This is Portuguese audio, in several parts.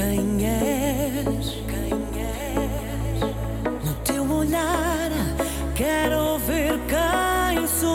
Quem és? No teu olhar quero ver quem sou.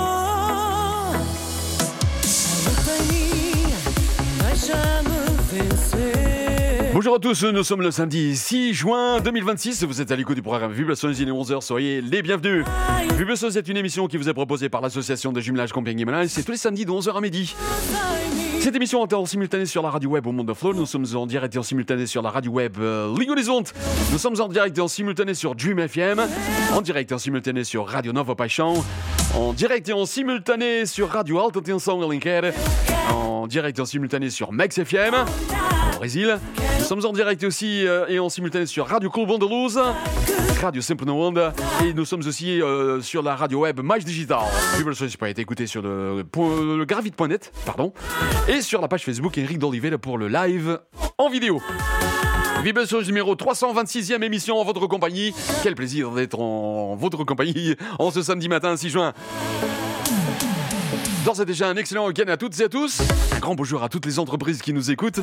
Bonjour à tous, nous sommes le samedi 6 juin 2026, vous êtes à l'écoute du programme Vibrations, il est 11h, soyez les bienvenus. Vibrations est une émission qui vous est proposée par l'association de jumelage Compiègne-Limonade, c'est tous les samedis de 11h à midi. Cette émission est en simultané sur la radio web au Monde de Flow, nous sommes en direct et en simultané sur la radio web Ligue Horizon, nous sommes en direct et en simultané sur Dream FM, en direct et en simultané sur Radio Nova Paixão, en direct et en simultané sur Radio Alta Tensão Alenquer, en direct et en simultané sur Max FM au Brésil. Nous sommes en direct aussi et en simultané sur Radio Clube Andaluz, Radio Sempre na Onda, et nous sommes aussi sur la radio web Mais Digital. Vibrations peut être écouté sur le gravite.net, et sur la page Facebook Henrique d'Oliveira pour le live en vidéo. Vibrations numéro 326e émission en votre compagnie. Quel plaisir d'être en votre compagnie en ce samedi matin 6 juin. D'ores et déjà un excellent week-end à toutes et à tous. Un grand bonjour à toutes les entreprises qui nous écoutent.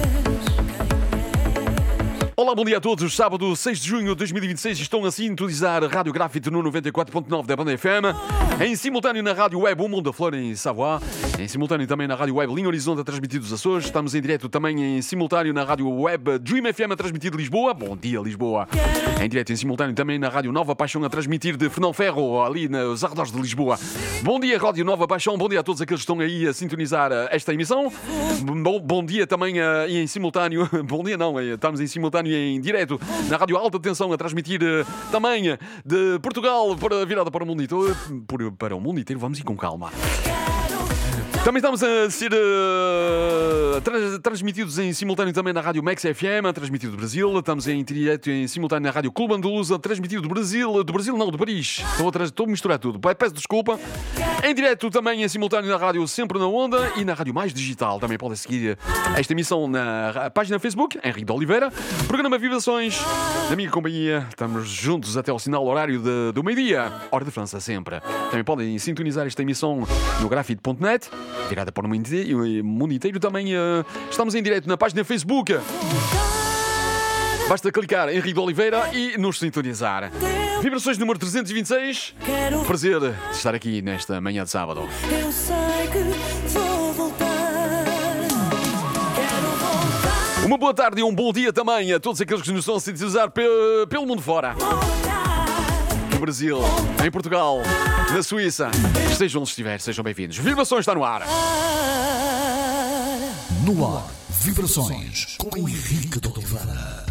Olá, bom dia a todos. Sábado 6 de junho de 2026 estão a sintonizar a Rádio Grafite no 94.9 da Banda FM, em simultâneo na Rádio Web O Mundo da Flor em Savoie, em simultâneo também na Rádio Web Linha Horizonte a transmitir dos Açores. Estamos em direto também em simultâneo na Rádio Web Dream FM a transmitir de Lisboa. Bom dia, Lisboa. Em direto em simultâneo também na Rádio Nova Paixão a transmitir de Fernão Ferro, ali nos arredores de Lisboa. Bom dia, Rádio Nova Paixão. Bom dia a todos aqueles que estão aí a sintonizar esta emissão. Bom dia também em simultâneo. Bom dia não, estamos em simultâneo em direto na Rádio Alta Tensão a transmitir também de Portugal virada para o mundo inteiro. Para o mundo inteiro, vamos ir com calma. Também estamos a ser transmitidos em simultâneo também na Rádio Max FM, a transmitir do Brasil. Estamos em direto em simultâneo na Rádio Clube Andaluz, a transmitir do Brasil não, de Paris. Estou a misturar tudo, peço desculpa. Em direto também em simultâneo na Rádio Sempre na Onda e na Rádio Mais Digital. Também podem seguir esta emissão na página Facebook, Henrique de Oliveira. Programa Vibrações, na minha companhia. Estamos juntos até ao sinal horário do meio-dia, hora de França sempre. Também podem sintonizar esta emissão no grafite.net. Virada para o mundo inteiro também. Estamos em direto na página Facebook. Basta clicar Henrique de Oliveira e nos sintonizar. Vibrações número 326. Prazer de estar aqui nesta manhã de sábado. Eu sei que vou voltar. Uma boa tarde e um bom dia também a todos aqueles que nos estão a sintonizar pelo mundo fora. No Brasil, em Portugal, na Suíça. Estejam onde estiver, sejam bem-vindos. Vibrações está no ar. No ar, Vibrações com Henrique de Oliveira.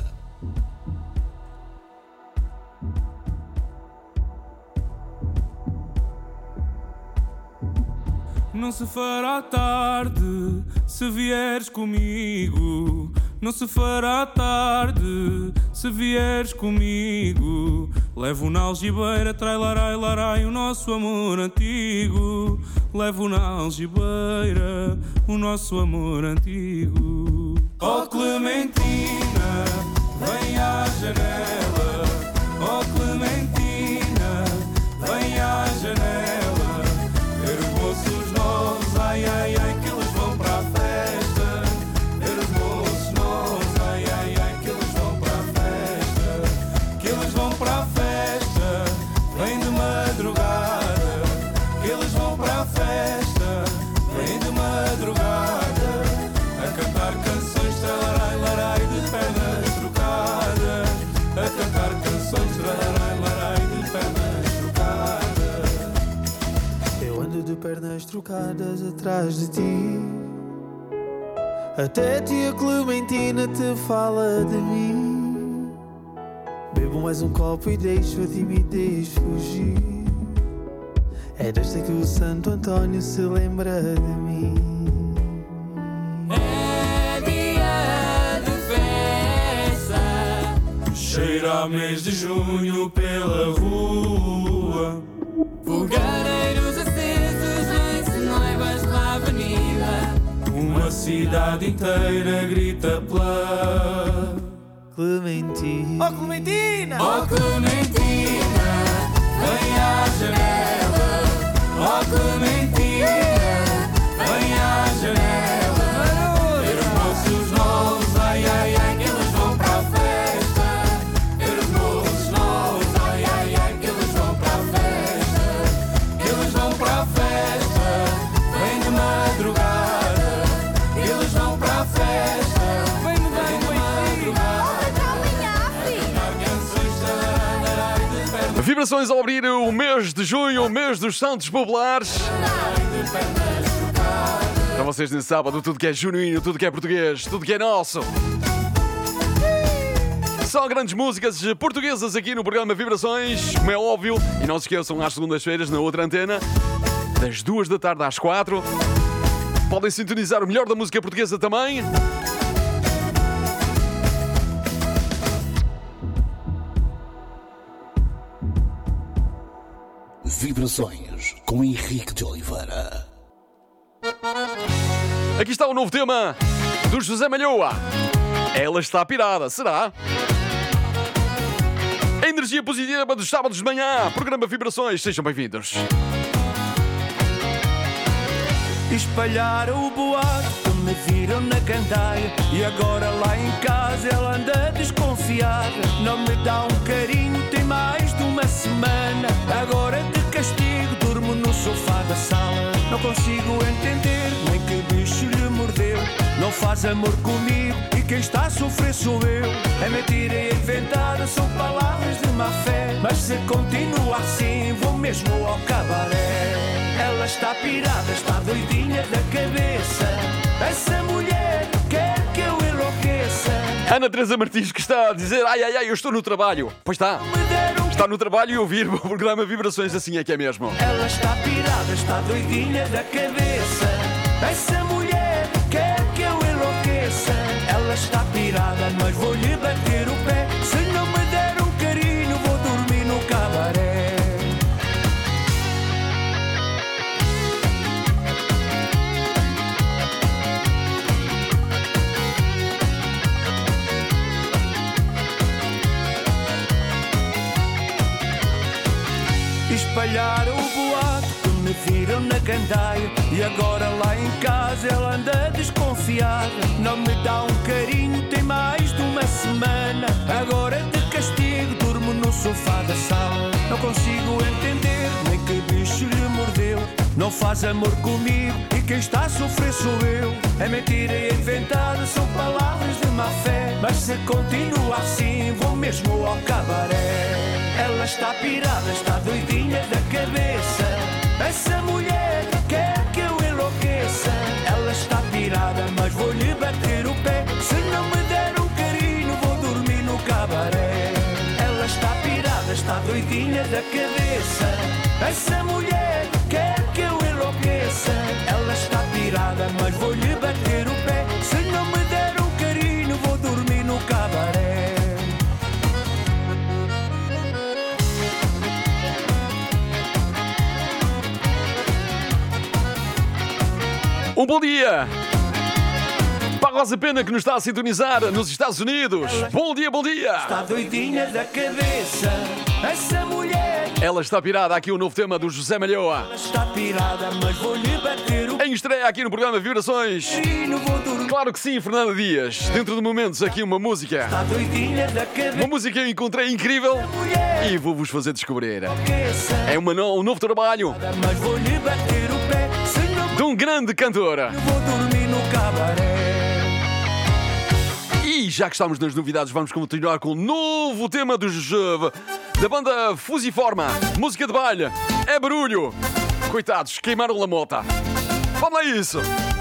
Não se fará tarde se vieres comigo. Não se fará tarde se vieres comigo. Levo na algibeira, trailarai, larai, o nosso amor antigo. Levo na algibeira, o nosso amor antigo. Oh Clementina, vem à janela. Oh Clementina, vem à janela. Ver os moços novos, ai, ai, ai, que eles vão para a festa. Ver os moços novos, ai, ai, ai, que eles vão para a festa. Que eles vão para a festa, vem de madrugada. Que eles vão para a festa, vem de madrugada. A cantar canções, tralarai, larai, de pernas trocadas. A cantar canções, tralarai, larai, de pernas trocadas. Eu ando de pernas trocadas atrás de ti. Até tia Clementina te fala de mim. Bebo mais um copo e deixo a timidez fugir. É desta que o Santo António se lembra de mim. É dia de festa, cheira a mês de junho pela rua. Fogareiros acesos em Senoibas pela avenida. Uma cidade inteira grita pela Clementina. Oh Clementina! Oh Clementina, vem à janela. Oh Clementina, vem à janela. Ver os moços novos, ai ai ai. Vibrações ao abrir o mês de junho, o mês dos Santos Populares. Para vocês nesse sábado, tudo que é genuíno, tudo que é português, tudo que é nosso. Só grandes músicas portuguesas aqui no programa Vibrações, como é óbvio. E não se esqueçam, às segundas-feiras, na outra antena, das 2 da tarde às 4. Podem sintonizar o melhor da música portuguesa também. Vibrações com Henrique de Oliveira. Aqui está o novo tema do José Malhoa. Ela está pirada, será? A energia positiva dos sábados de manhã. Programa Vibrações, sejam bem-vindos. Espalharam o boato que me viram na gandaia, e agora lá em casa ela anda desconfiada. Não me dá um carinho, tem mais de uma semana. Agora de castigo durmo no sofá da sala. Não consigo entender nem que bicho lhe mordeu. Não faz amor comigo e quem está a sofrer sou eu. É mentira inventada, são palavras de má fé. Mas se continua assim vou mesmo ao cabaré. Ela está pirada, está doidinha da cabeça. Essa mulher quer que eu enlouqueça. Ana Teresa Martins, que está a dizer: ai, eu estou no trabalho. Pois está. Está no trabalho e ouvir o programa Vibrações, assim é que é mesmo. Ela está pirada, está doidinha da cabeça. Essa mulher quer que eu enlouqueça. Ela está pirada, mas vou-lhe bater o pé. Se não me der um carinho, vou dormir no cabaré. Espalharam o boato que me viram na gandaia, e agora lá em casa ela anda desconfiada. Não me dá um carinho, tem mais de uma semana. Agora de castigo durmo no sofá da sala. Não consigo entender nem que bicho lhe mordeu. Não faz amor comigo e quem está a sofrer sou eu. É mentira inventada, são palavras de má fé. Mas se continua assim vou mesmo ao cabaré. Ela está pirada, está doidinha da cabeça. Essa mulher quer que eu enlouqueça. Ela está pirada, mas vou-lhe bater o pé. Se não me der um carinho, vou dormir no cabaré. Ela está pirada, está doidinha da cabeça. Essa mulher quer que eu enlouqueça. Ela está pirada, mas vou-lhe bater o pé. Se não me der um carinho, vou dormir no cabaré. Um bom dia para a Rosa Pena, que nos está a sintonizar nos Estados Unidos. Bom dia, bom dia. Está doidinha da cabeça, essa mulher. Ela está pirada, aqui o novo tema do José Malhoa. Ela está pirada, mas vou-lhe bater o Em estreia aqui no programa Vibrações. carinho, vou dormir. Claro que sim, Fernanda Dias. Dentro de momentos aqui uma música. Está doidinha da cabeça, Uma música que eu encontrei incrível mulher. e vou-vos fazer descobrir. Enlouqueça, É um novo trabalho mas vou-lhe bater o pé. Se não de um grande cantor. vou dormir no cabaré. E já que estamos nas novidades, vamos continuar com o novo tema da banda Fusiforma. Música de baile. É barulho. Coitados, queimaram a mota. Vamos lá isso.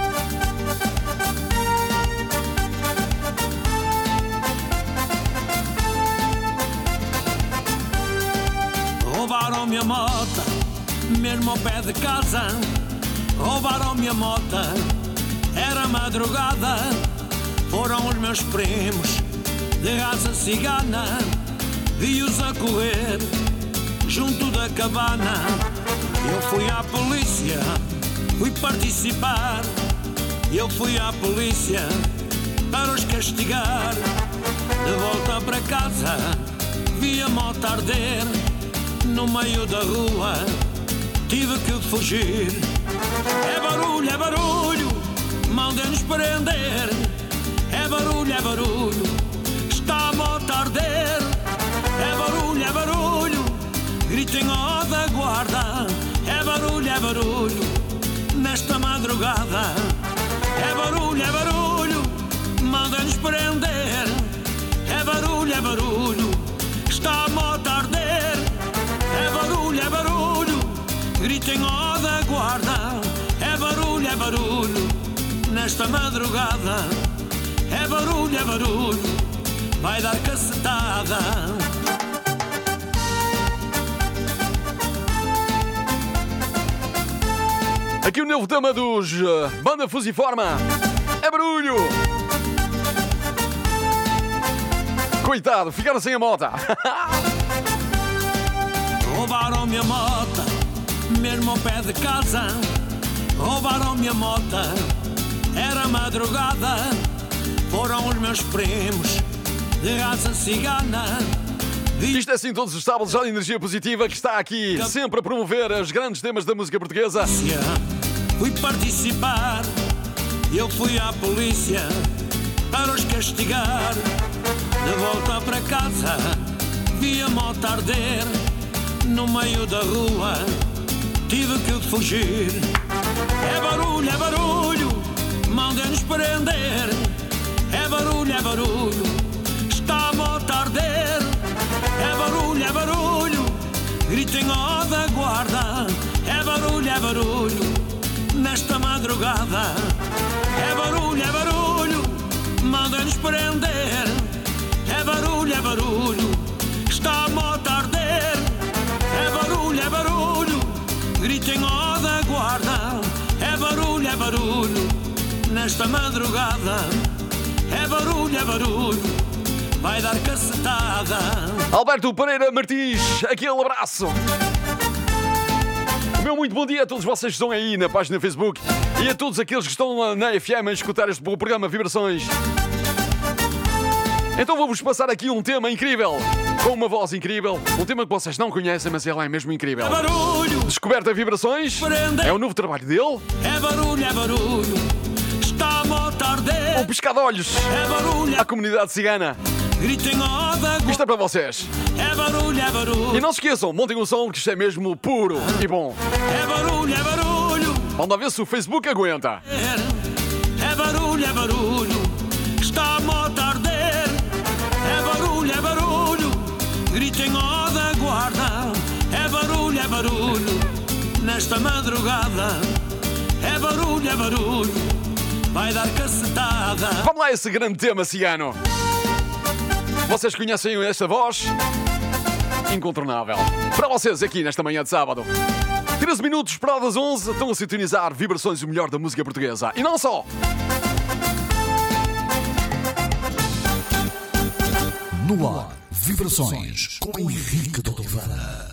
Roubaram minha mota, mesmo ao pé de casa. Roubaram minha mota, era madrugada. Foram os meus primos de raça cigana. Vi-os a correr junto da cabana. Eu fui à polícia, fui participar. Eu fui à polícia para os castigar. De volta para casa, vi a moto arder no meio da rua, tive que fugir. É barulho, mandem-nos prender. É barulho, está a moto a arder. É barulho, gritem ó da guarda. É barulho, nesta madrugada. É barulho, mandem-nos prender. É barulho, está a moto a arder. gritem ó da guarda. É barulho, nesta madrugada. É barulho, vai dar cacetada. Aqui o novo tema dos Banda Fusiforma. É barulho. Coitado, ficaram sem a mota. Roubaram minha mota, mesmo ao pé de casa. Roubaram minha mota, era madrugada. Foram os meus primos de raça cigana. Isto é assim todos os sábados, já de energia positiva, que está aqui sempre a promover os grandes temas da música portuguesa. Fui participar, eu fui à polícia para os castigar. De volta para casa, vi a moto arder no meio da rua, tive que fugir. É barulho, mandem-nos prender. É barulho, está a moto a arder. É barulho, gritem ó da guarda. É barulho, nesta madrugada. É barulho, mandem-nos prender. É barulho, está a moto a arder. É barulho, gritem ó da guarda. É barulho, nesta madrugada. É barulho, vai dar cacetada. Alberto Pereira Martins, aquele abraço. Meu muito bom dia a todos vocês que estão aí na página do Facebook e a todos aqueles que estão na FM a escutar este programa Vibrações. Então vou-vos passar aqui um tema incrível, com uma voz incrível, um tema que vocês não conhecem, mas ele é mesmo incrível. É barulho, Descoberta Vibrações, é o novo trabalho dele. É barulho, está a moto a arder. Um pisca-de-olhos à comunidade cigana. Gritem ó da guarda. Isto é para vocês. É barulho. E não se esqueçam, montem um som que isto é mesmo puro e bom. É barulho. Vamos lá ver se o Facebook aguenta. É barulho, está a moto a arder. É barulho, gritem ó da guarda. É barulho, nesta madrugada. É barulho, vai dar cacetada. Vamos lá esse grande tema cigano. Vocês conhecem esta voz? Incontornável. Para vocês aqui nesta manhã de sábado. 13 minutos para das 11, estão a sintonizar Vibrações, o melhor da música portuguesa. E não só. No ar, Vibrações com Henrique de Oliveira.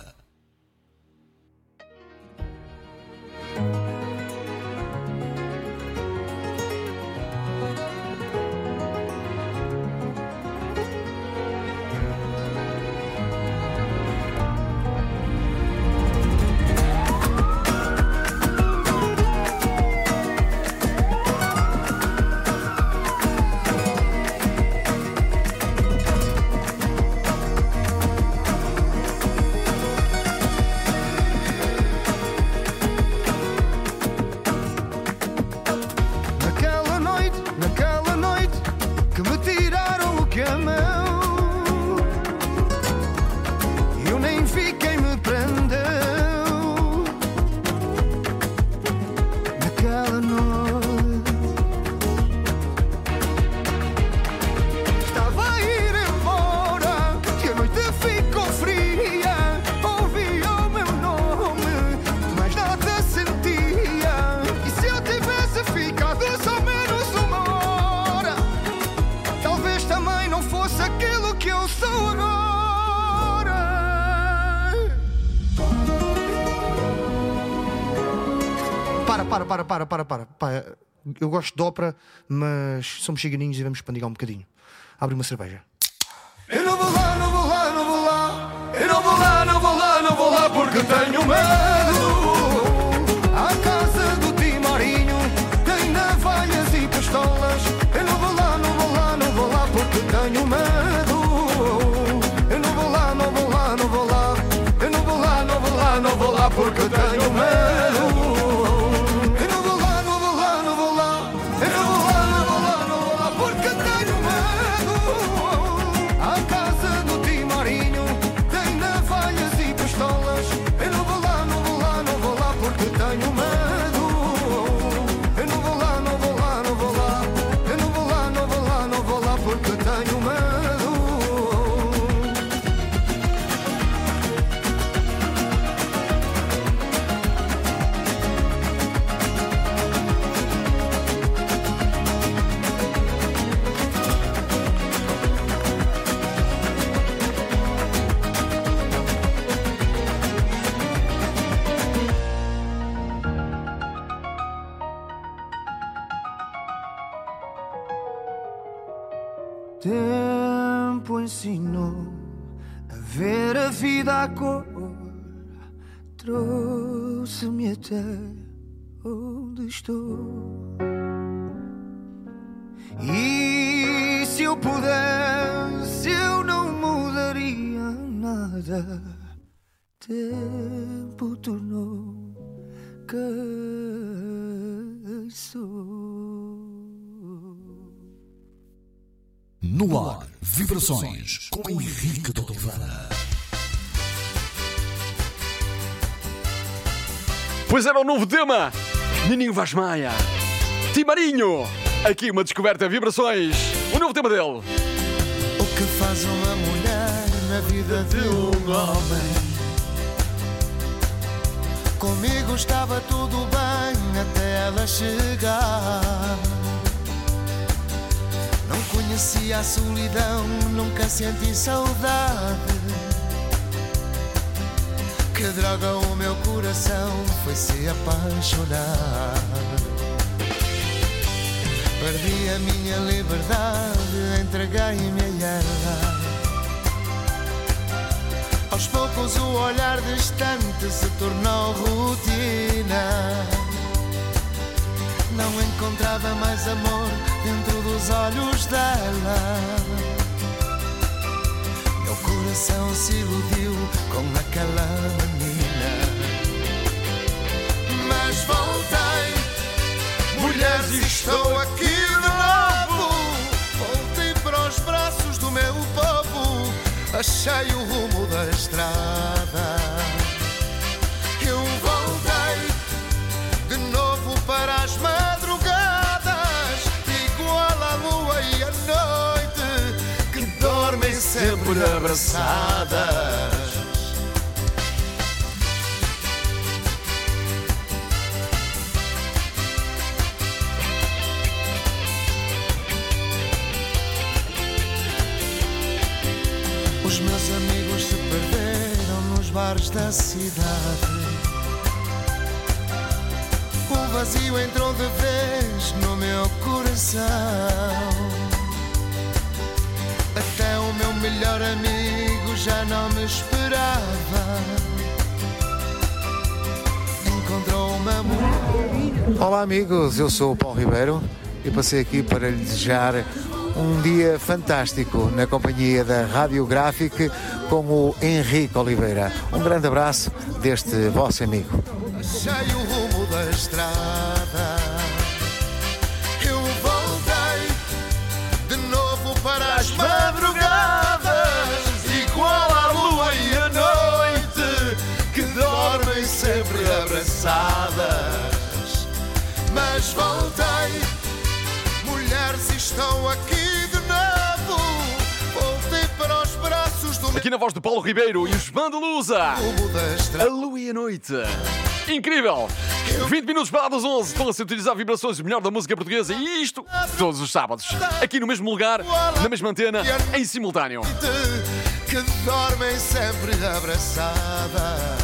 Para. Eu gosto de ópera, mas somos chiganinhos e vamos pandigar um bocadinho. Abre uma cerveja. Eu não vou lá, não vou lá, não vou lá. Eu não vou lá, não vou lá, não vou lá porque tenho medo. À casa do Timorinho tem navalhas e pistolas. Eu não vou lá, não vou lá, não vou lá porque tenho medo. Eu não vou lá, não vou lá, não vou lá. Eu não vou lá, não vou lá, não vou lá porque tenho medo. Tempo ensinou a ver a vida à cor, trouxe-me até onde estou. E se eu pudesse, eu não mudaria nada. Tempo tornou quem sou. No ar, Vibrações com Henrique de Oliveira. Pois era o novo tema, Nininho Vaz Maia, Timarinho. Aqui uma descoberta, Vibrações, o novo tema dele. O que faz uma mulher na vida de um homem? Comigo estava tudo bem até ela chegar. Não conhecia a solidão, nunca senti saudade. Que droga, o meu coração foi se apaixonar. Perdi a minha liberdade, entreguei-me a ela. Aos poucos o olhar distante se tornou rotina. Não encontrava mais amor dentro dos olhos dela. Meu coração se iludiu com aquela menina. Mas voltei, mulheres, estou aqui de novo. Voltei para os braços do meu povo. Achei o rumo da estrada. Eu voltei de novo para as madrugadas, igual à lua e à noite, que dormem sempre abraçadas. Os meus amigos se perderam nos bares da cidade. O vazio entrou de vez no meu coração. Até o meu melhor amigo já não me esperava. Encontrou uma mulher. Olá amigos, eu sou o Paulo Ribeiro e passei aqui para lhe desejar um dia fantástico na companhia da Radiográfica com o Henrique Oliveira. Um grande abraço deste vosso amigo. Achei o rumo da estrada. Eu voltei de novo para as madrugadas, igual à lua e à noite, que dormem sempre abraçadas. Mas voltei, mulheres, estou aqui de novo. Voltei para os braços do Aqui na voz de Paulo Ribeiro e os Bandelusa, a lua e a noite. Incrível! 20 minutos para das 11. Estão a se utilizar Vibrações, o melhor da música portuguesa. E isto todos os sábados. Aqui no mesmo lugar, na mesma antena, em simultâneo. Que dormem sempre abraçadas.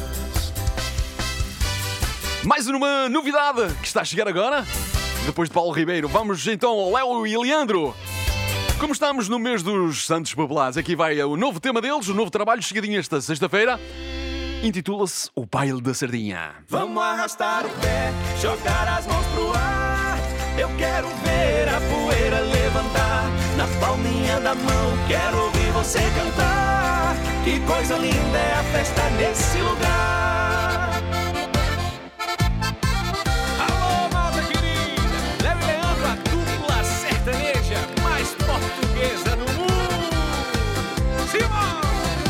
Mais uma novidade que está a chegar agora. Depois de Paulo Ribeiro, vamos então ao Léo e Leandro. Como estamos no mês dos Santos Populares, aqui vai o novo tema deles, o novo trabalho chegadinho esta sexta-feira. Intitula-se O Baile da Sardinha. Vamos arrastar o pé, jogar as mãos pro ar. Eu quero ver a poeira levantar. Na palminha da mão quero ouvir você cantar. Que coisa linda é a festa nesse lugar. Alô, malta querida, Léo e Leandro, a dupla sertaneja mais portuguesa do mundo. Simão!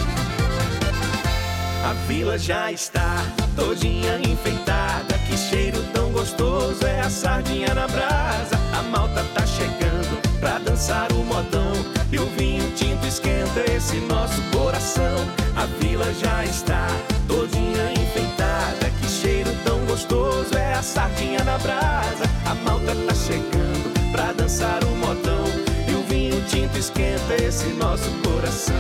A vila já está todinha enfeitada. Que cheiro tão gostoso é a sardinha na brasa. A malta tá chegando pra dançar o modão. E o vinho tinto esquenta esse nosso coração. A vila já está todinha enfeitada. Que cheiro tão gostoso é a sardinha na brasa. A malta tá chegando pra dançar o modão. E o vinho tinto esquenta esse nosso coração.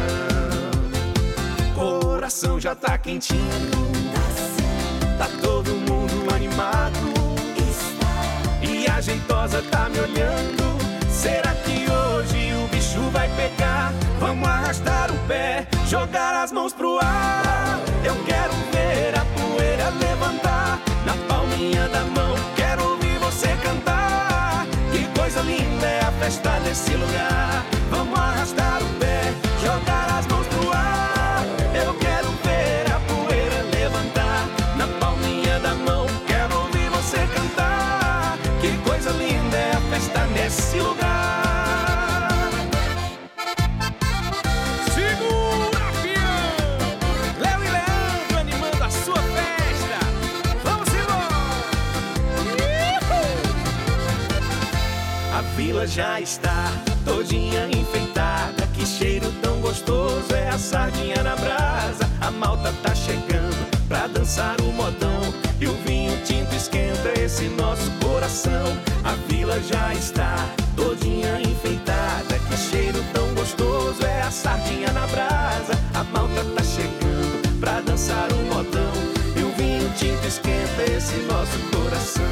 Coração já tá quentinho, tá todo mundo animado. E a jeitosa tá me olhando. Será que hoje o bicho pegar. Vamos arrastar o pé, jogar as mãos pro ar. Eu quero ver a poeira levantar na palminha da mão. Quero ouvir você cantar. Que coisa linda é a festa nesse lugar. Vamos arrastar o pé, jogar as mãos pro ar. Eu quero ver a poeira levantar na palminha da mão. Quero ouvir você cantar. Que coisa linda é a festa nesse lugar. Segura, fião! Léo e Leandro animando a sua festa. Vamos embora! A vila já está todinha enfeitada. Que cheiro tão gostoso é a sardinha na brasa. A malta tá chegando pra dançar o modão. E o vinho tinto esquenta esse nosso coração. A vila já está todinha enfeitada. Que cheiro tão gostoso é a sardinha na brasa. A malta tá chegando pra dançar o modão. E o vinho tinto esquenta esse nosso coração.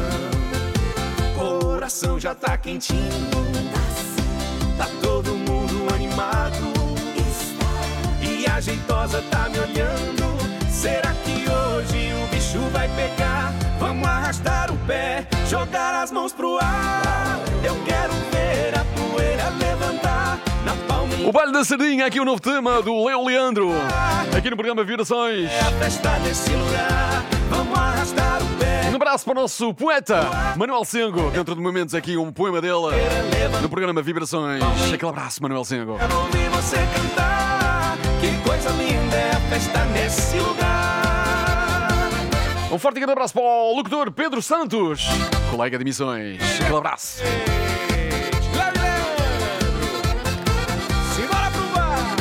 Coração já tá quentinho. Tá todo mundo animado. E a jeitosa tá me olhando. Será que hoje o bicho vai pegar? Vamos arrastar o pé, jogar as mãos pro ar. Eu quero ver a poeira levantar na palminha. O baile da sardinha, aqui o novo tema do Léo Leandro. Aqui no programa Virações. É a festa nesse lugar. Vamos arrastar o pé. Um abraço para o nosso poeta Manuel Sengo. Dentro de momentos aqui um poema dele no programa Vibrações. Aquele abraço, Manuel Sengo. Quero ouvir você cantar. Que coisa linda é a festa nesse lugar. Um forte e grande abraço para o locutor Pedro Santos, colega de missões. Aquele abraço. Léo e Leandro, simbora pro bar.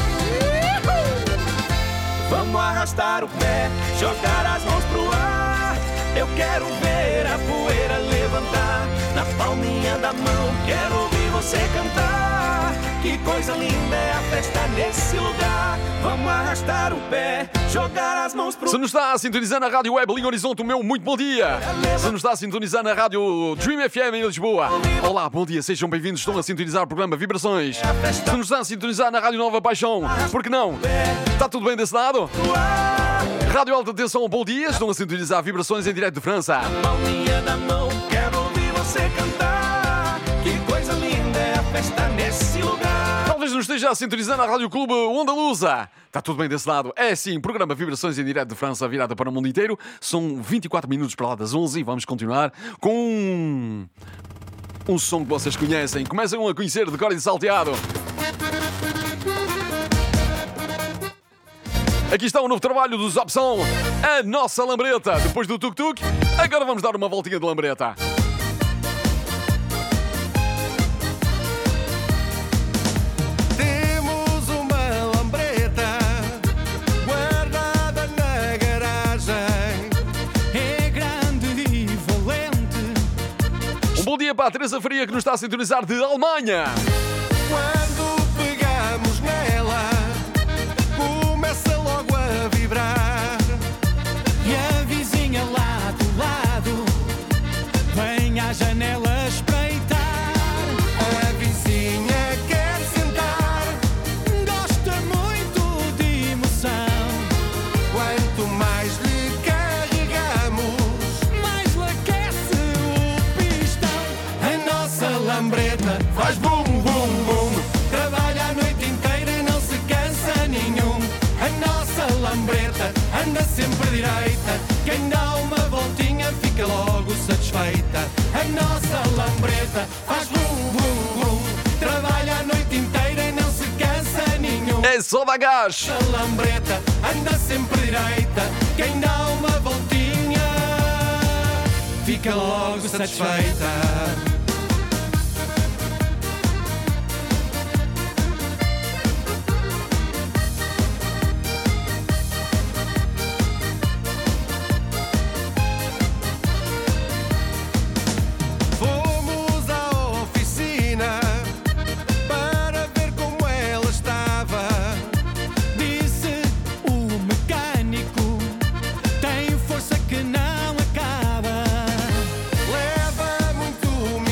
Vamos arrastar o pé, jogar as mãos pro ar. Eu quero ver a poeira levantar na palminha da mão. Quero ouvir você cantar. Que coisa linda é a festa nesse lugar. Vamos arrastar o pé, jogar as mãos pro ar. Se nos está a sintonizar na Rádio Web Linha Horizonte, o meu muito bom dia. Se nos está a sintonizar na Rádio Dream FM em Lisboa, olá, bom dia, sejam bem-vindos. Estão a sintonizar o programa Vibrações. Se nos está a sintonizar na Rádio Nova Paixão, por que não? Está tudo bem desse lado? Rádio Alta Tensão, bom dia. Estão a sintonizar Vibrações em direto de França. Palminha da mão, quero ouvir você cantar. Que coisa linda é a festa nesse lugar. Talvez nos esteja a sintonizar na Rádio Clube Onda Lusa. Está tudo bem desse lado? É sim, programa Vibrações em direto de França, virada para o mundo inteiro. São 24 minutos para lá das 11 e vamos continuar com um som que vocês conhecem. Começam a conhecer de cor e de salteado. Aqui está o novo trabalho dos Opção, a nossa lambreta. Depois do tuk-tuk, agora vamos dar uma voltinha de lambreta. Temos uma lambreta guardada na garagem. É grande e valente. Um bom dia para a Teresa Faria, que nos está a sintonizar de Alemanha. Quando pegamos nela, começa logo a vibrar. E a vizinha lá do lado vem à janela espreitar. A vizinha quer sentar, Gosta muito de emoção, quanto mais lhe carregamos, mais lhe aquece o pistão. a nossa lambreta faz bum bum bum. Trabalha a noite inteira e não se cansa nenhum. A nossa lambreta anda sempre direita. Quem dá uma voltinha fica logo satisfeita. A nossa lambreta faz bum bum bum. Trabalha a noite inteira e não se cansa nenhum. É só dar gás. A lambreta anda sempre direita. Quem dá uma voltinha fica logo satisfeita. Fomos à oficina para ver como ela estava. Disse o mecânico, tem força que não acaba. Leva muito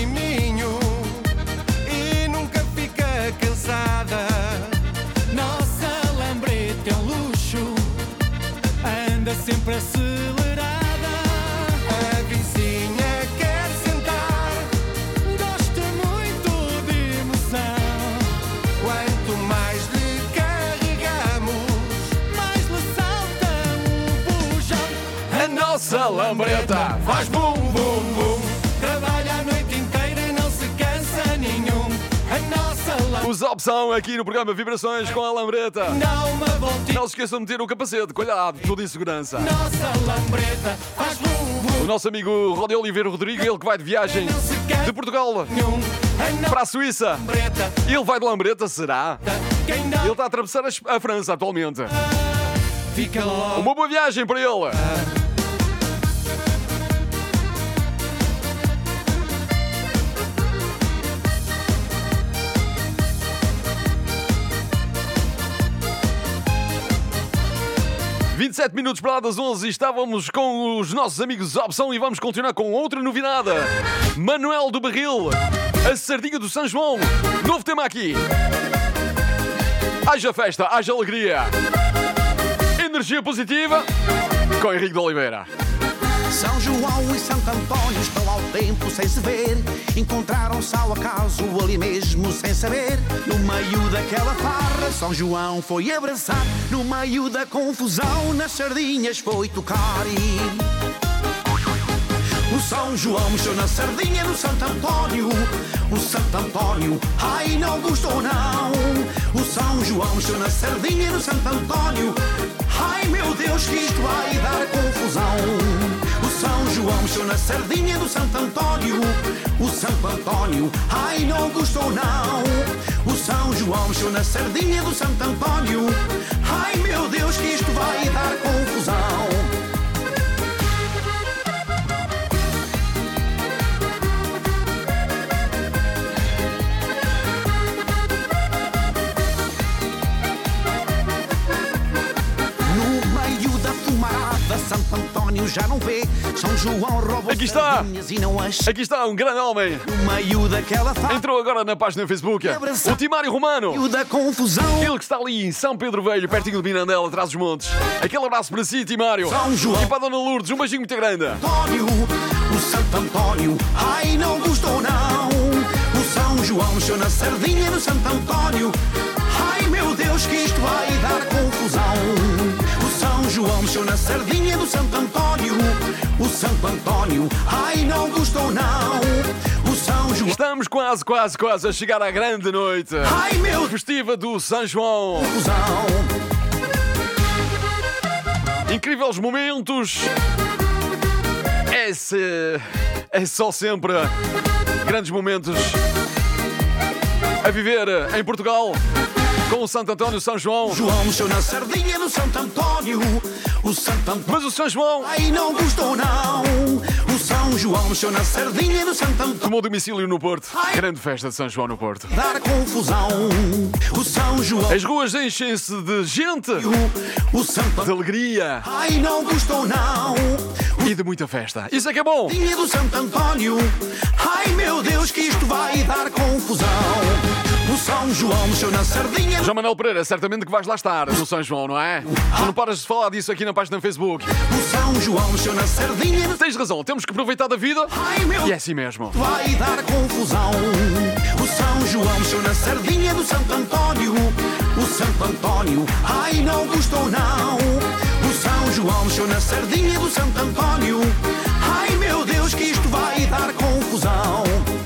anda sempre acelerada. A vizinha quer sentar, Gosta muito de emoção. quanto mais lhe carregamos, Mais lhe salta o bujão. A nossa lambreta faz bum bum bum. Trabalha a noite inteira, não se cansa nenhum. A nossa lambreta Os Opção aqui no programa Vibrações com a lambreta. dá uma voltinha. Não se esqueçam de meter o capacete, cuidado, tudo em segurança. Nossa lambreta faz bum bum. O nosso amigo Rodi Oliveira Rodrigo, ele que vai de viagem de Portugal Nenhum. A nossa para a Suíça. lambreta, Ele vai de lambreta, será? quem dá Ele está a atravessar a França atualmente. fica logo. Uma boa viagem para ele. ...27 para lá das 11 e estávamos com os nossos amigos Opção e vamos continuar com outra novidade. Manuel do Barril, a sardinha do São João. Novo tema aqui. Haja festa, haja alegria. Energia positiva com Henrique de Oliveira. São João e Santo António estão ao tempo sem se ver. Encontraram-se ao acaso ali mesmo sem saber. No meio daquela farra, São João foi abraçar. No meio da confusão, nas sardinhas foi tocar e... O São João mexeu na sardinha do Santo António. O Santo António, ai, não gostou não. O São João mexeu na sardinha do Santo António. Ai, meu Deus, que isto vai dar confusão. O São João mexeu na sardinha do Santo António. O Santo António, ai, não gostou não. O São João mexeu na sardinha do Santo António. Ai, meu Deus, que isto vai dar confusão. Santo António já não vê. São João roubou Aqui está. sardinhas e não as... Aqui está um grande homem. No meio daquela farra, Entrou agora na página do Facebook. O Timário Romano. no meio da confusão. Ele que está ali em São Pedro Velho, pertinho de Mirandela, atrás dos montes. Aquele abraço para si, Timário. São João. E para a Dona Lourdes, um beijinho muito grande. António, o Santo António, ai, não gostou não. O São João mexeu na sardinha do Santo António. Ai, meu Deus, que isto vai dar confusão. O São João mexeu na sardinha do Santo António. O Santo António, ai, não gostou não. O São João... Estamos quase a chegar à grande noite. Ai, meu... Festiva do São João. Confusão. Incríveis momentos. É só sempre grandes momentos a viver em Portugal. Com o Santo António, São João. João mexeu na sardinha do Santo António. O Santo António... Mas o São João... ai, não gostou não. O São João mexeu na sardinha do Santo António. Tomou domicílio no Porto. Grande festa de São João no Porto. Dar confusão. O São João... As ruas enchem-se de gente. O Santo... de alegria. ai, não gostou não. E de muita festa. Isso é que é bom. Sardinha do Santo António. Ai, meu Deus, que isto vai dar confusão. O São João mexeu na sardinha... João Manuel Pereira, certamente que vais lá estar no São João, não é? Tu não paras de falar disso aqui na página do Facebook. O São João mexeu na sardinha... Tens razão, temos que aproveitar da vida. ai, meu... E é assim mesmo. vai dar confusão. O São João mexeu na sardinha do Santo António. O Santo António, ai, não gostou não. O São João mexeu na sardinha do Santo António. Ai, meu Deus, que isto vai dar confusão.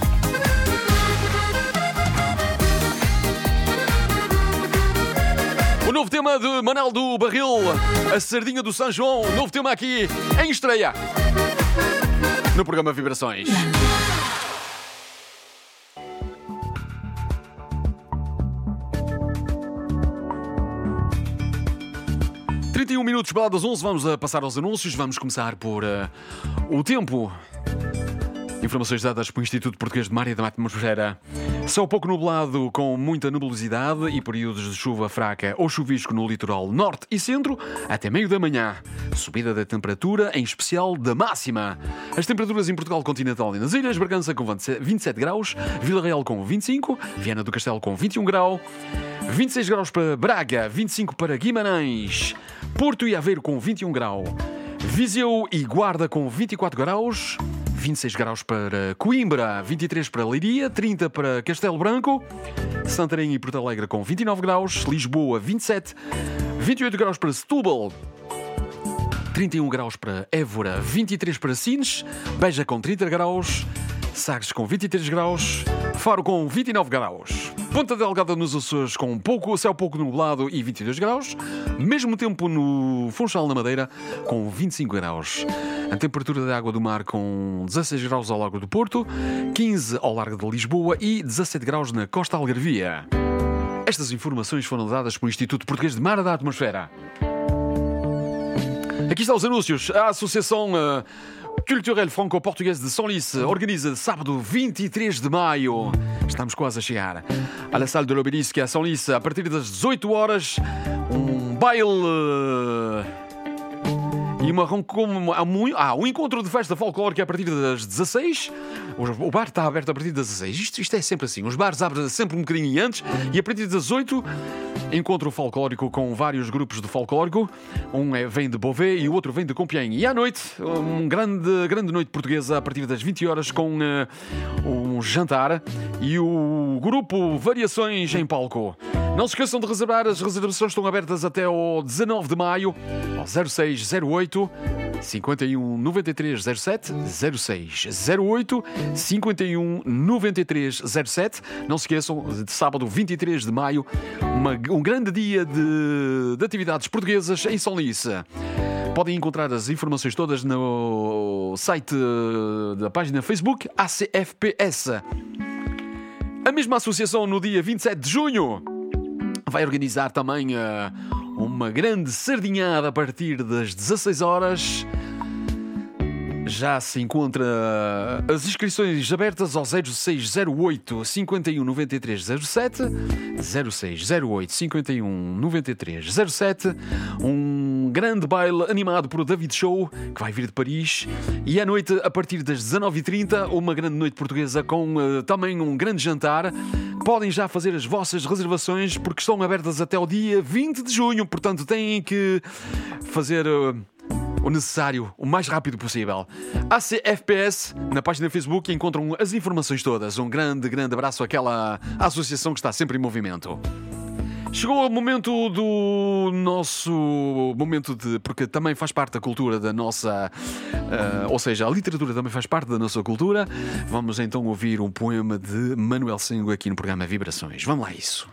O novo tema de Manuel do Barril, a sardinha do São João. Novo tema aqui em estreia no programa Vibrações. Minutos para lá das 11, vamos a passar aos anúncios. Vamos começar por o tempo. Informações dadas pelo Instituto Português de Mar e da Atmosfera. Céu pouco nublado com muita nebulosidade e períodos de chuva fraca ou chuvisco no litoral norte e centro até meio da manhã. Subida da temperatura, em especial da máxima. As temperaturas em Portugal continental e nas ilhas: Bragança com 27 graus, Vila Real com 25, Viana do Castelo com 21 graus, 26 graus para Braga, 25 para Guimarães, Porto e Aveiro com 21 graus, Viseu e Guarda com 24 graus, 26 graus para Coimbra, 23 para Leiria, 30 para Castelo Branco, Santarém e Porto Alegre com 29 graus, Lisboa 27, 28 graus para Setúbal, 31 graus para Évora, 23 para Sines, Beja com 30 graus, Sagres com 23 graus, Faro com 29 graus, Ponta Delgada nos Açores com céu pouco nublado e 22 graus, mesmo tempo no Funchal na Madeira com 25 graus. A temperatura da água do mar com 16 graus ao largo do Porto, 15 ao largo de Lisboa e 17 graus na costa algarvia. Estas informações foram dadas pelo Instituto Português de Mar da Atmosfera. Aqui estão os anúncios. A Associação Culturelle Franco-Portuguesa de Senlis organiza sábado 23 de maio. Estamos quase a chegar. À la Salle de l'Obélisque a Senlis, a partir das 18 horas, um baile e um encontro de festa folclórica a partir das 16. O bar está aberto a partir das 16. Isto é sempre assim. Os bares abrem sempre um bocadinho antes e a partir das 8, encontro folclórico com vários grupos de folclórico. Um vem de Beauvais e o outro vem de Compiègne. E à noite, uma grande noite portuguesa a partir das 20 horas com um jantar e o grupo Variações em palco. Não se esqueçam de reservar, as reservações estão abertas até ao 19 de maio, ao 0608 51 93 07, 0608 51 93 07. Não se esqueçam, de sábado 23 de maio, um grande dia de atividades portuguesas em Senlis. Podem encontrar as informações todas no site da página Facebook ACFPS. A mesma associação, no dia 27 de junho, vai organizar também uma grande sardinhada a partir das 16 horas. Já se encontra as inscrições abertas ao 0608 51 93 07, 0608 51 93 07. Um grande baile animado por David Show, que vai vir de Paris. E à noite, a partir das 19h30, uma grande noite portuguesa com também um grande jantar. Podem já fazer as vossas reservações porque estão abertas até o dia 20 de junho. Portanto, têm que fazer o necessário o mais rápido possível. ACFPS, na página do Facebook, encontram as informações todas. Um grande abraço àquela associação que está sempre em movimento. Chegou o momento do nosso momento porque também faz parte da cultura da nossa, ou seja, a literatura também faz parte da nossa cultura. Vamos então ouvir um poema de Manuel Sengo aqui no programa Vibrações. Vamos lá a isso.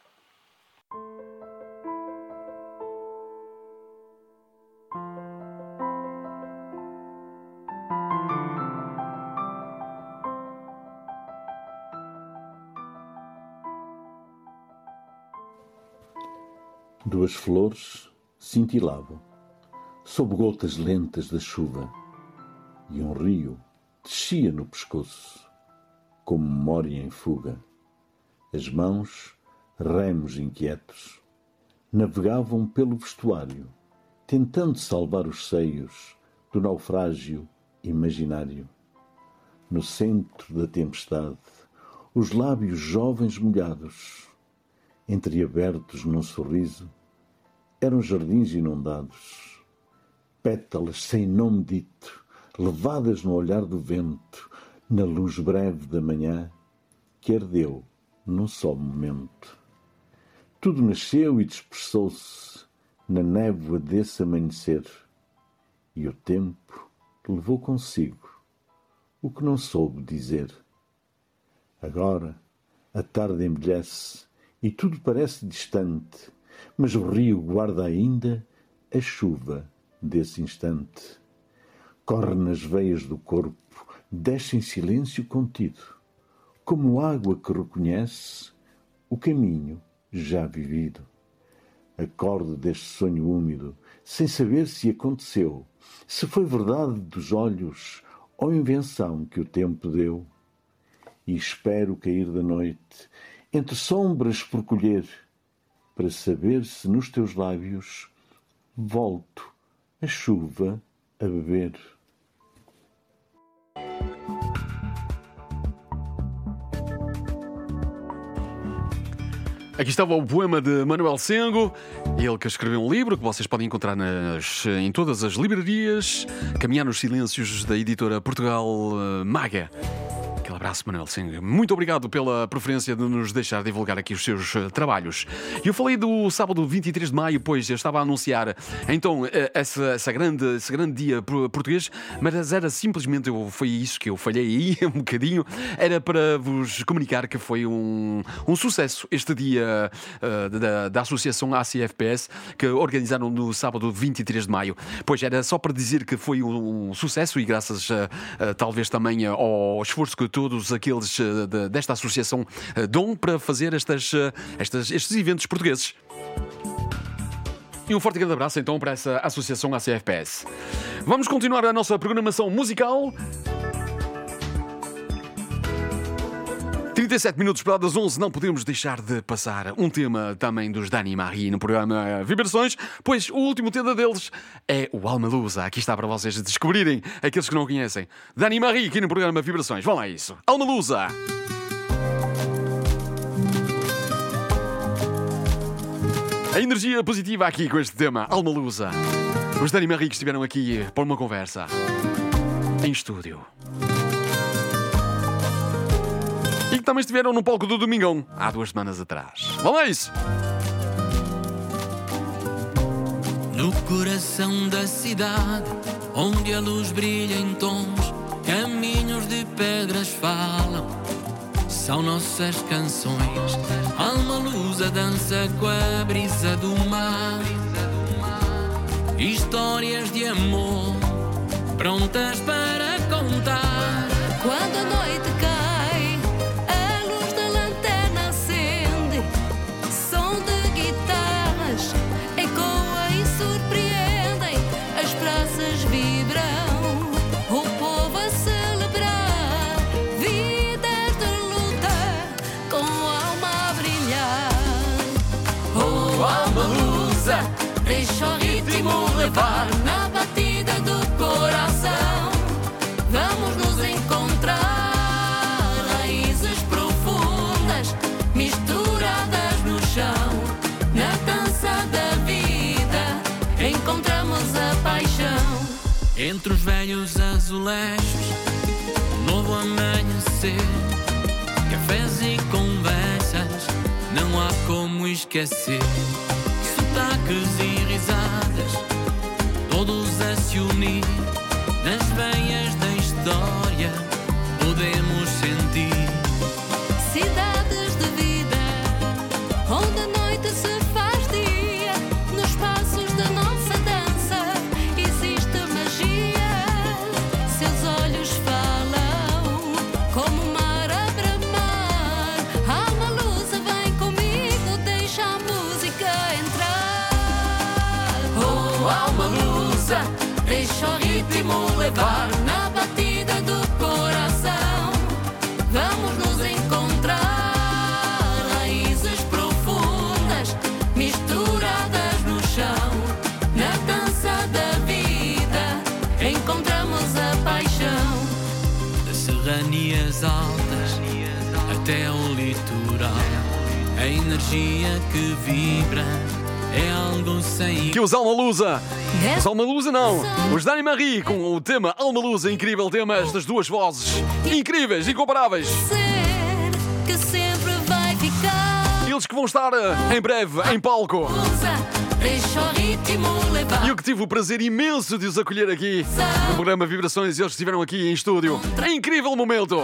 Duas flores cintilavam sob gotas lentas da chuva e um rio descia no pescoço como memória em fuga. As mãos, remos inquietos, navegavam pelo vestuário, tentando salvar os seios do naufrágio imaginário. No centro da tempestade, os lábios jovens molhados, entreabertos num sorriso, eram jardins inundados, pétalas sem nome dito, levadas no olhar do vento, na luz breve da manhã, que ardeu num só momento. Tudo nasceu e dispersou-se na névoa desse amanhecer, e o tempo levou consigo o que não soube dizer. Agora a tarde envelhece e tudo parece distante, mas o rio guarda ainda a chuva desse instante. Corre nas veias do corpo, desce em silêncio contido, como água que reconhece o caminho já vivido. Acordo deste sonho úmido, sem saber se aconteceu, se foi verdade dos olhos ou invenção que o tempo deu. e espero cair da noite, entre sombras por colher, para saber se nos teus lábios volto a chuva a beber. Aqui estava o poema de Manuel Sengo, ele que escreveu um livro que vocês podem encontrar em todas as livrarias. Caminhar nos silêncios, da editora Portugal Maga. Aquele abraço, Manuel Sengo. Muito obrigado pela preferência de nos deixar divulgar aqui os seus trabalhos. Eu falei do sábado 23 de maio, pois eu estava a anunciar então esse grande dia português, mas era simplesmente, foi isso que eu falhei aí um bocadinho, era para vos comunicar que foi um sucesso este dia da Associação ACFPS, que organizaram no sábado 23 de maio. Pois era só para dizer que foi um sucesso e graças talvez também ao esforço que todos aqueles desta associação dão para fazer estes eventos portugueses. E um forte grande abraço então para essa associação ACFPS. Vamos continuar a nossa programação musical. 37 minutos para das 11, não podemos deixar de passar um tema também dos Dani Marie no programa Vibrações, pois o último tema deles é o Alma Lusa. Aqui está para vocês descobrirem, aqueles que não conhecem. Dani Marie aqui no programa Vibrações. Vão lá a isso. Alma Lusa. A energia positiva aqui com este tema, Alma Lusa. Os Dani Marie que estiveram aqui para uma conversa em estúdio. E que também estiveram no palco do Domingão há 2 semanas atrás. Vamos a isso! No coração da cidade, onde a luz brilha em tons, caminhos de pedras falam, são nossas canções. Alma lusa dança com a brisa do mar, histórias de amor prontas para contar. Quando a noite cai, a luz da lanterna acende, som de guitarras ecoa e surpreendem, as praças vibram, o povo a celebrar, vidas de luta com a alma a brilhar. Oh, alma lusa, deixa o ritmo levar na batida do coração. Vamos nos encontrar, raízes profundas misturadas no chão. Na dança da vida encontramos a paixão. Entre os velhos azulejos, um novo amanhecer, cafés e conversas, não há como esquecer. Sotaques e risadas, todos a se unir, nas veias da história podemos sentir. Cidades de vida, onde a noite se faz dia, nos passos da nossa dança existe magia. Seus olhos falam como o mar a bramar. Alma lusa, vem comigo, deixa a música entrar. Oh, alma lusa, deixa o ritmo levar na batida do coração. Vamos nos encontrar, raízes profundas misturadas no chão. Na dança da vida encontramos a paixão. Das serranias altas até ao litoral, a energia que vibra é algo sem... Que os Alma Lusa! Os Alma Lusa não! Os Dani Marie com o tema Alma Lusa, incrível tema, estas duas vozes incríveis, incomparáveis. Que sempre vai ficar. Eles que vão estar em breve em palco. Deixa o ritmo levar. E eu que tive o prazer imenso de os acolher aqui no programa Vibrações, eles estiveram aqui em estúdio. É incrível momento!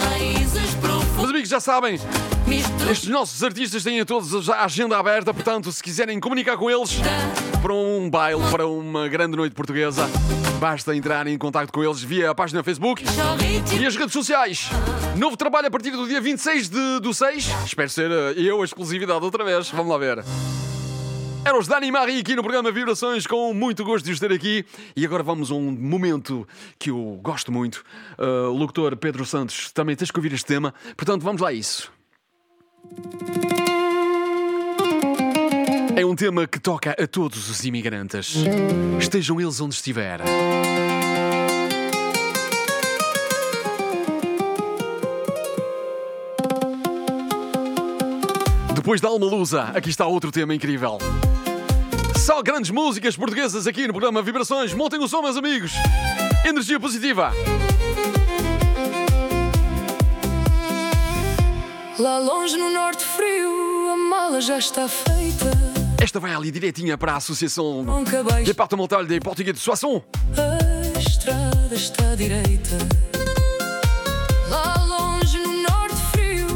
Meus amigos, já sabem, estes nossos artistas têm a todos a agenda aberta, portanto, se quiserem comunicar com eles para um baile, para uma grande noite portuguesa, basta entrar em contacto com eles via a página Facebook e as redes sociais. Novo trabalho a partir do dia 26 do 6. Espero ser eu a exclusividade outra vez. Vamos lá ver. Era os Dani Marie aqui no programa Vibrações, com muito gosto de os ter aqui. E agora vamos a um momento que eu gosto muito. O locutor Pedro Santos, também tens que ouvir este tema. Portanto, vamos lá a isso. É um tema que toca a todos os imigrantes, estejam eles onde estiver. Depois da Alma Lusa, aqui está outro tema incrível. Só grandes músicas portuguesas aqui no programa Vibrações. Montem o som, meus amigos. Energia positiva. Lá longe no norte frio, a mala já está feita. Esta vai ali direitinha para a Associação Departamental de Português de Soissons. A estrada está direita. Lá longe no norte frio,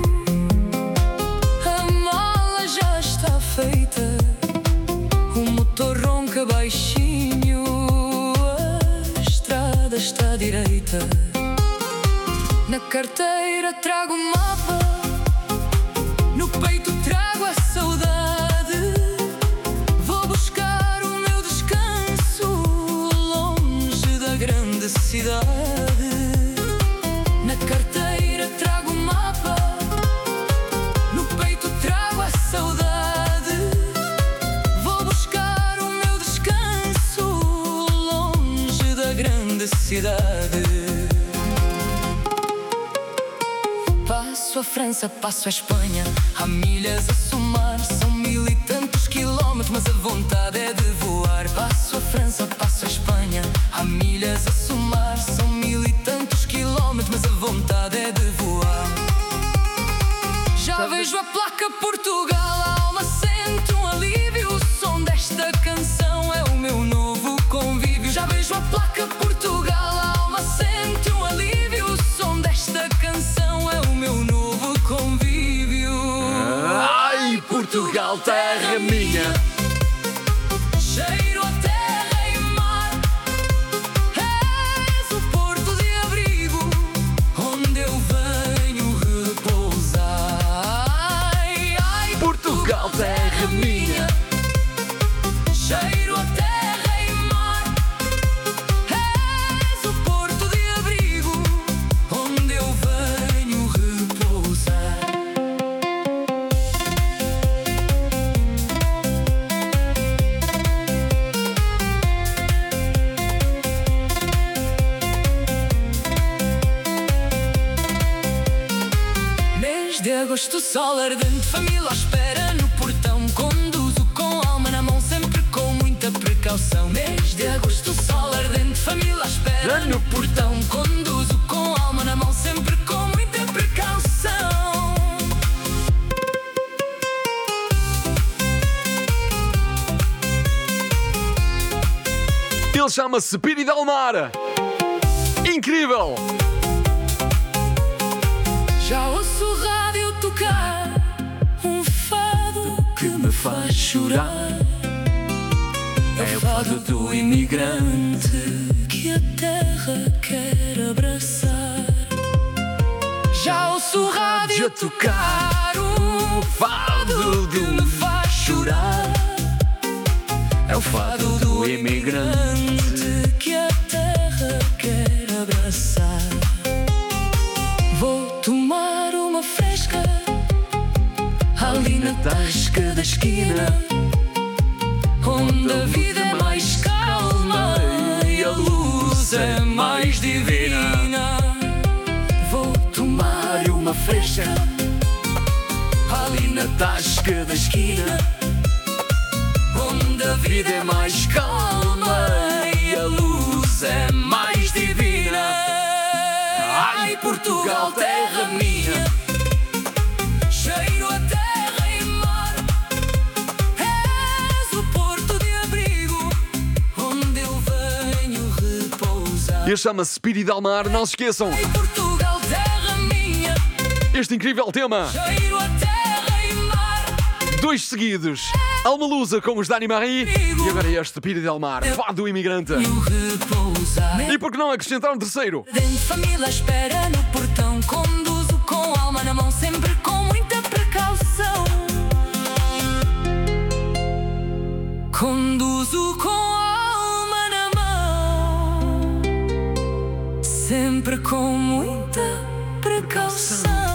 a mala já está feita. O motor ronca baixinho, a estrada está direita. Na carteira trago um mapa, no peito trago a saudade. Vou buscar o meu descanso longe da grande cidade. Na carteira trago um mapa, no peito trago a saudade. Vou buscar o meu descanso longe da grande cidade. Passo a França, passo a Espanha, há milhas a somar, são 1000 e tantos quilómetros, mas a vontade é de voar. Passo a França, passo a Espanha, há milhas a somar, são 1000 e tantos quilómetros, mas a vontade é de voar. Já vejo a placa Portugal, a alma sente um alívio, o som desta canção é o meu novo convívio. Já vejo a placa Portugal, a alma sente um alívio, o som desta canção é o meu novo convívio. Ai, Portugal, terra minha, cheiro a terra e mar. És o porto de abrigo onde eu venho repousar. Ai, ai, Portugal, terra minha, cheiro a terra e mar. És o porto de abrigo onde eu venho repousar. Mês de agosto, sol ardente, família à espera no portão. Conduzo com alma na mão, sempre com muita precaução. Mês de agosto, sol ardente, família à espera no portão. Conduzo com alma na mão, sempre com muita precaução. ele chama-se Piri Del Mar. Incrível! Já ouço o rádio tocar um fado que me faz chorar. É o fado do imigrante que a terra quer abraçar. Já ouço o rádio a tocar um fado que me faz chorar. É o fado do imigrante que a terra quer abraçar. Vou tomar uma fresca ali na tasca da esquina, onde a vida é mais calma e a luz é mais divina. Vou tomar uma fresca ali na tasca da esquina, onde a vida é mais calma e a luz é mais divina. Ai, Portugal, terra minha, cheiro a terra e mar. És o porto de abrigo onde eu venho repousar. Ele chama-se Piri Del Mar, não se esqueçam. Ai, Portugal, terra minha, este incrível tema. cheiro a terra e mar. 2 seguidos. Alma Lusa com os Dani Marie. E agora este Piri Del Mar, fado do imigrante. E por que não acrescentar um terceiro? Dentro de família espera no portão. Conduzo com alma na mão, sempre com muita precaução. Conduzo com a alma na mão, sempre com muita precaução.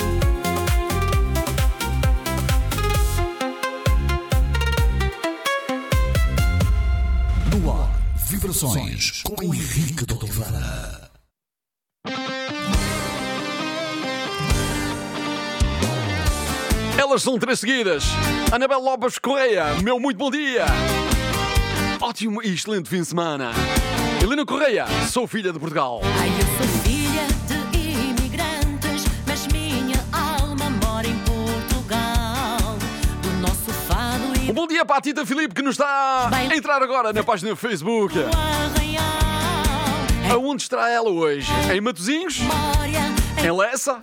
No ar, Vibrações com Henrique de Oliveira. Elas são 3 seguidas. Anabel Lopes Correia, meu muito bom dia. Ótimo e excelente fim de semana. Helena Correia, sou filha de Portugal. Ai, eu sou filha de imigrantes, mas minha alma mora em Portugal. Do nosso fado e... Um bom dia para a Tita Filipe, que nos está a entrar agora na página do Facebook. Aonde estará ela hoje? Em Matosinhos? Em Lessa?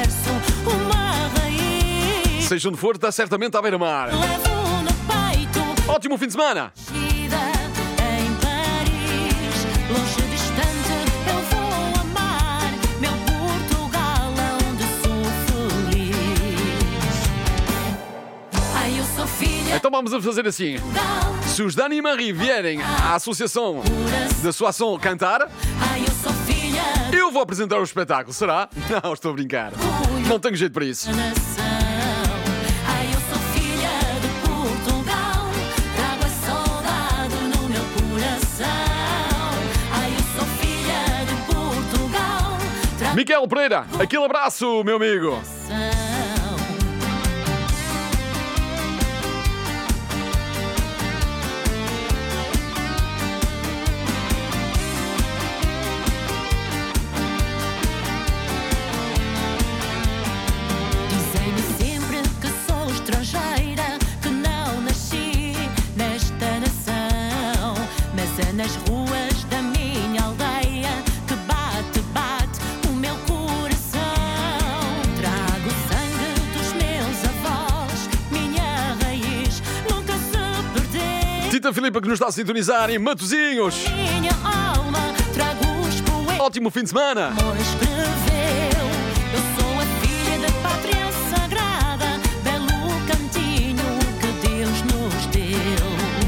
Seja onde for, está certamente à beira-mar. Ótimo fim de semana! Em Paris, longe distante, eu vou amar meu Portugal, onde sou feliz. Ai, eu sou filha. Então vamos a fazer assim. Se os Dani e Marie vierem à associação da sua ação cantar, Ai, eu sou filha. Eu vou apresentar o espetáculo, será? Não, estou a brincar. Não tenho jeito para isso. Miquel Pereira, aquele abraço, meu amigo. Dizem-me sempre que sou estrangeira, que não nasci nesta nação, mas é nas ruas da minha aldeia que bate, bate o meu coração. Trago sangue dos meus avós, minha raiz nunca se perdeu. Tita Filipe, que nos está a sintonizar em Matosinhos. Minha alma trago os poetas. Ótimo fim de semana. Escreveu, eu sou a filha da pátria sagrada, belo cantinho que Deus nos deu.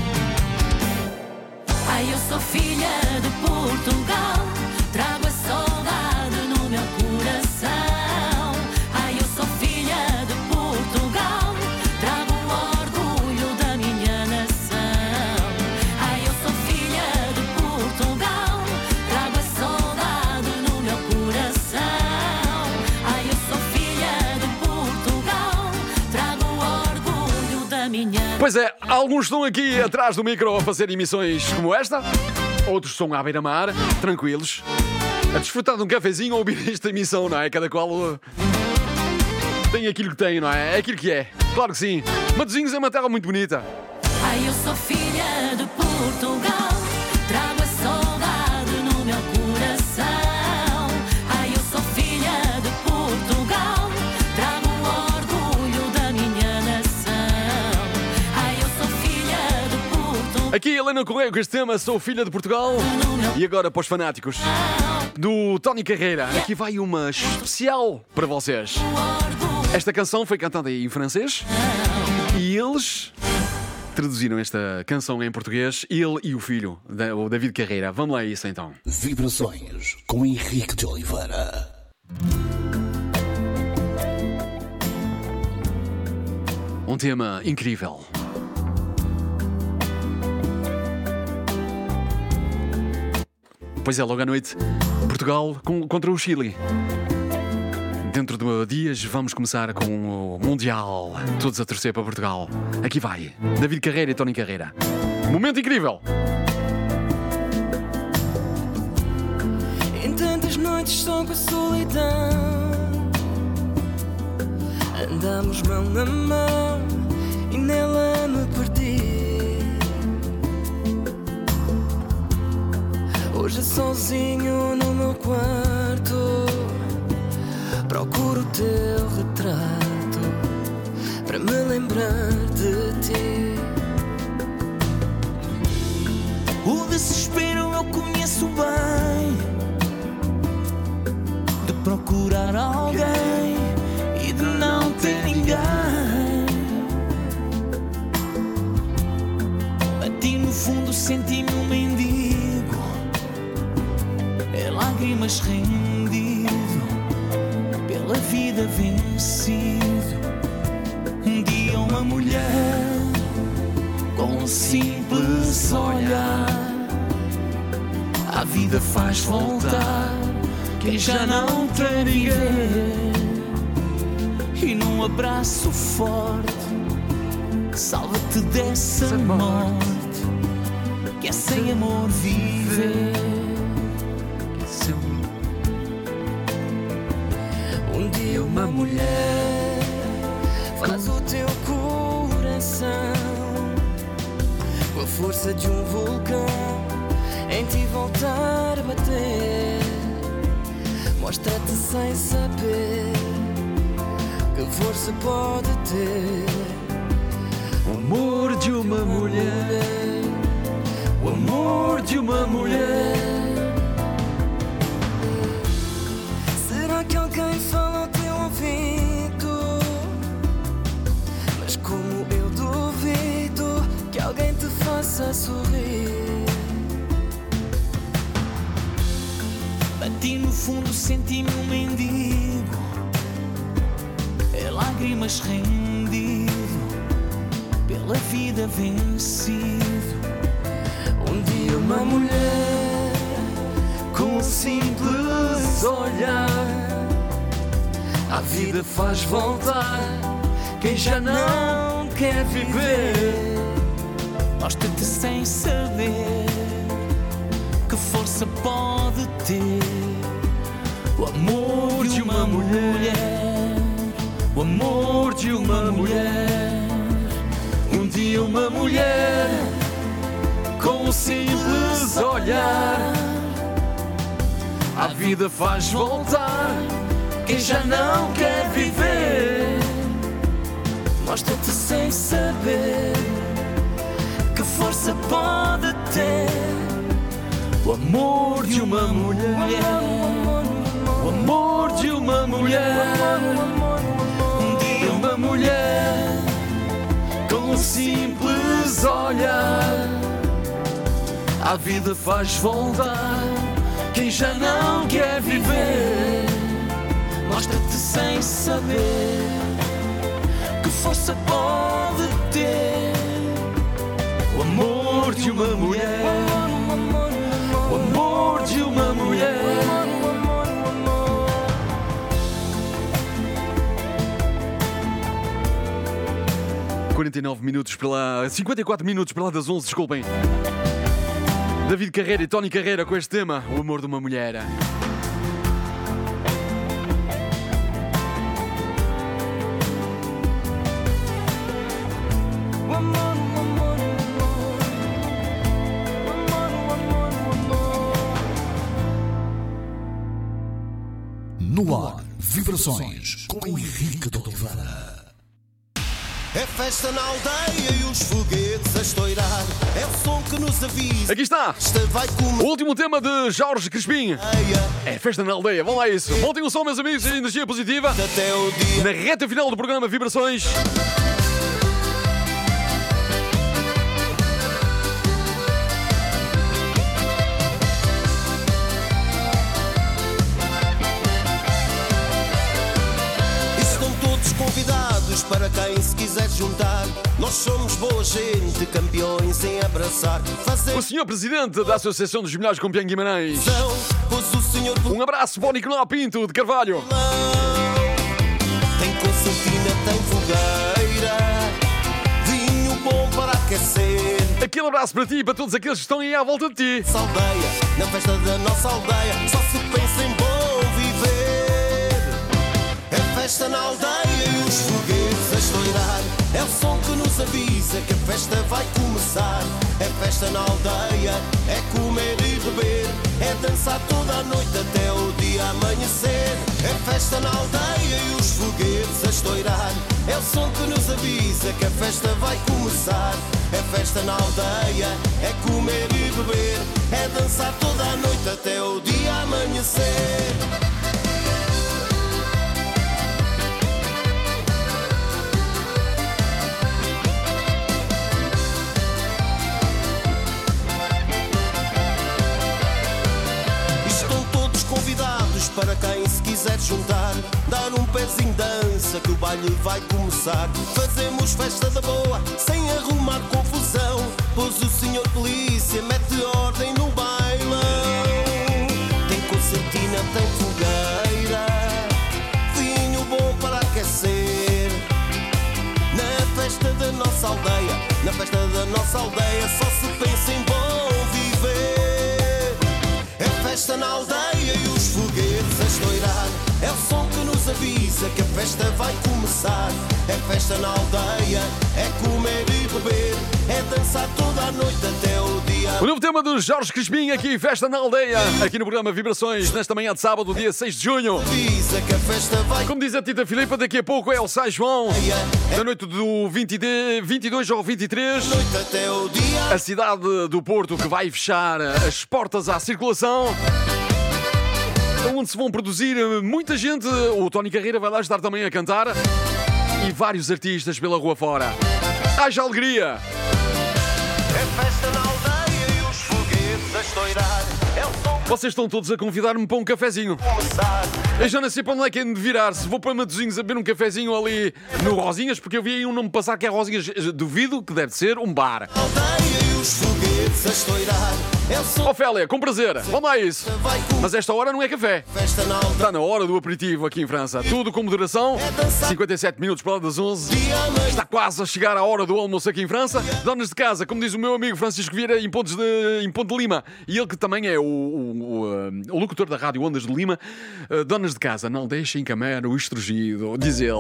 Ai, eu sou filha de Portugal, trago a saudade no meu coração. Ai, eu sou filha de Portugal, trago o orgulho da minha nação. Ai, eu sou filha de Portugal, trago a saudade no meu coração. Ai, eu sou filha de Portugal, trago o orgulho da minha. Pois é, alguns estão aqui atrás do micro a fazer emissões como esta. Outros estão à beira-mar, tranquilos, a desfrutar de um cafezinho ou ouvir esta emissão, não é? Cada qual tem aquilo que tem, não é? É aquilo que é. Claro que sim. Matosinhos é uma terra muito bonita. Ai, eu sou filha de Portugal, trago a saudade no meu coração. Ai, eu sou filha de Portugal, trago o orgulho da minha nação. Ai, eu sou filha de Portugal. Aqui Helena Correia com este tema, sou filha de Portugal. E agora para os fanáticos do Tony Carreira, aqui vai uma especial para vocês. Esta canção foi cantada em francês e eles traduziram esta canção em português, ele e o filho, o David Carreira. Vamos lá a isso então. Vibrações com Henrique de Oliveira. Um tema incrível. Pois é, logo à noite, Portugal contra o Chile. Dentro de dias vamos começar com o Mundial. Todos a torcer para Portugal. Aqui vai, David Carreira e Tony Carreira. Momento incrível. Em tantas noites só com a solidão, andamos mão na mão e nela me perdi. Hoje sozinho no meu quarto procuro o teu retrato para me lembrar de ti. O desespero eu conheço bem, de procurar alguém e de não ter ninguém. senti-me um mendigo, é lágrimas rendido, pela vida vencido. Um dia uma mulher com um simples olhar a vida faz voltar quem já não tem ninguém, e num abraço forte que salva-te dessa morte, que é sem amor viver. Um dia uma mulher faz o teu coração com a força de um vulcão em ti voltar a bater. Mostra-te sem saber que força pode ter o amor de uma mulher, o amor de uma mulher. Será que alguém fala ao teu ouvido? Mas como eu duvido que alguém te faça sorrir. Bati no fundo, senti-me um mendigo, é lágrimas rendido, pela vida vencido. Um dia uma mulher com um simples olhar a vida faz voltar quem já não quer viver. Mostra-te sem saber que força pode ter o amor de uma mulher, o amor de uma mulher. Um dia uma mulher com um simples olhar a vida faz voltar quem já não quer viver. Mostra-te sem saber que força pode ter o amor de uma mulher, o amor de uma mulher. Um dia uma mulher com um simples olhar a vida faz voltar quem já não quer viver. Mostra-te sem saber que força pode ter o amor de uma mulher, o amor de uma mulher. 49 minutos pela... 54 minutos pela das 11, desculpem. David Carreira e Tony Carreira com este tema, o amor de uma mulher. No ar, vibrações com Henrique de Oliveira. É festa na aldeia e os foguetes a estourar. É o som que nos avisa. Aqui está o último tema de Jorge Crispim. É festa na aldeia, vamos lá isso. Montem o som, meus amigos, e energia positiva. Até o dia. Na reta final do programa Vibrações. Convidados para quem se quiser juntar. Nós somos boa gente, campeões em abraçar. O senhor presidente da Associação dos Milhares com Piang Guimarães. Um abraço para o Nicolau Pinto de Carvalho. Tem concertina, tem fogueira, vinho bom para aquecer. Aquele abraço para ti e para todos aqueles que estão aí à volta de ti. Nossa aldeia, na festa da nossa aldeia, só se pensa em bom viver. É festa na aldeia e os foguetes a estourar. É o som que nos avisa que a festa vai começar. É festa na aldeia, é comer e beber, é dançar toda a noite até o dia amanhecer. É festa na aldeia e os foguetes a estourar. É o som que nos avisa que a festa vai começar. É festa na aldeia, é comer e beber, é dançar toda a noite até o dia amanhecer. se juntar, dar um pezinho de dança que o baile vai começar. Fazemos festa da boa, sem arrumar confusão, pois o senhor polícia mete ordem no bailão. Tem concertina, tem fogueira, vinho bom para aquecer. Na festa da nossa aldeia, na festa da nossa aldeia, só se pensa em bom viver. É festa na aldeia e os foguetes a estourar, é o som que nos avisa que a festa vai começar. É festa na aldeia, é comer e beber, é dançar toda a noite até o dia. O novo tema do Jorge Crispim aqui, Festa na Aldeia, aqui no programa Vibrações, nesta manhã de sábado, dia 6 de junho. Como diz a Tita Filipa, daqui a pouco é o São João, da noite do 22 ao 23. A cidade do Porto que vai fechar as portas à circulação, onde se vão produzir muita gente. O Tony Carreira vai lá estar também a cantar e vários artistas pela rua fora. Haja alegria! É festa na aldeia e os foguetes a estourar, é o som. Vocês estão todos a convidar-me para um cafezinho. Eu já não sei para onde é que é de virar. Se vou para Matosinhos a beber um cafezinho ali no Rosinhas, porque eu vi aí um nome passar que é Rosinhas. Duvido que deve ser um bar. Ofélia, com prazer. Vamos lá a isso. Mas esta hora não é café. Está na hora do aperitivo aqui em França. Tudo com moderação. 57 minutos para lá das 11. Está quase a chegar a hora do almoço aqui em França. Donas de casa, como diz o meu amigo Francisco Vieira, em Ponte de Lima. E ele que também é o locutor da Rádio Ondas de Lima. Donas de casa, não deixem comer o estrugido, diz ele.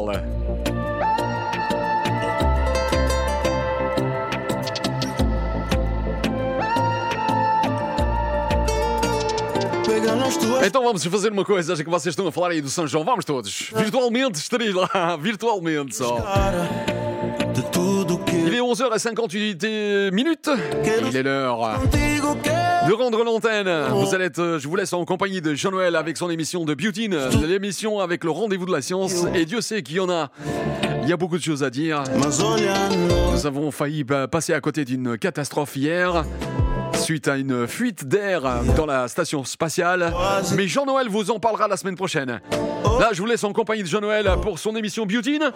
Então vamos fazer uma coisa, já que vocês estão a falar aí do São João. Vamos todos. Virtualmente estarei lá. Virtualmente só. Il est 11h58. Il est l'heure de rendre l'antenne. Je vous laisse en compagnie de Jean-Noël avec son émission de Beautine, l'émission avec le rendez-vous de la science. Et Dieu sait qu'il y en a. Il y a beaucoup de choses à dire. Nous avons failli passer à côté d'une catastrophe hier, suite à une fuite d'air dans la station spatiale. Mais Jean-Noël vous en parlera la semaine prochaine. Là, je vous laisse en compagnie de Jean-Noël pour son émission Beautine.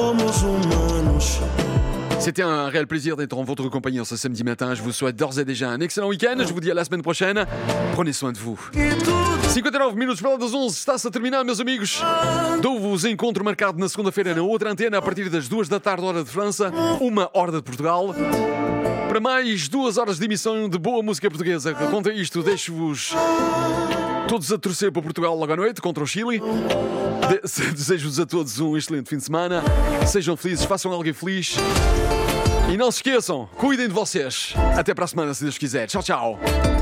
C'était un réel plaisir d'être en votre compagnie en ce samedi matin. Je vous souhaite d'ores et déjà un excellent week-end. Je vous dis à la semaine prochaine. Prenez soin de vous. 59 minutos para lá das 11. Está-se a terminar, meus amigos. Dou-vos encontro marcado na segunda-feira na outra antena a partir das 2 da tarde, hora de França, 1 hora de Portugal, para mais 2 horas de emissão de boa música portuguesa. Contra isto, deixo-vos todos a torcer para Portugal logo à noite contra o Chile. Desejo-vos a todos um excelente fim de semana. Sejam felizes, façam alguém feliz. E não se esqueçam, cuidem de vocês. Até para a semana, se Deus quiser. Tchau, tchau.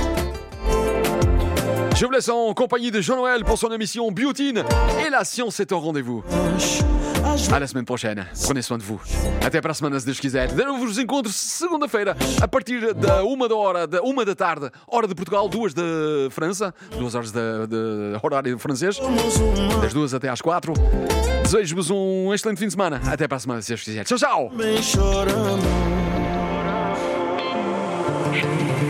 Je vous laisse en compagnie de Jean-Noël pour son émission Beautine. Et la science est au rendez-vous. À la semaine prochaine. Prenez soin de vous. Até para a semana, se Deus quiser. Eu vos encontro segunda-feira, a partir da 1 da tarde, hora de Portugal, 2 de França, 2 horas de horário francês, das 2 até às 4. Desejo-vos um excelente fim de semana. Até para a semana, se Deus quiser. Tchau, tchau!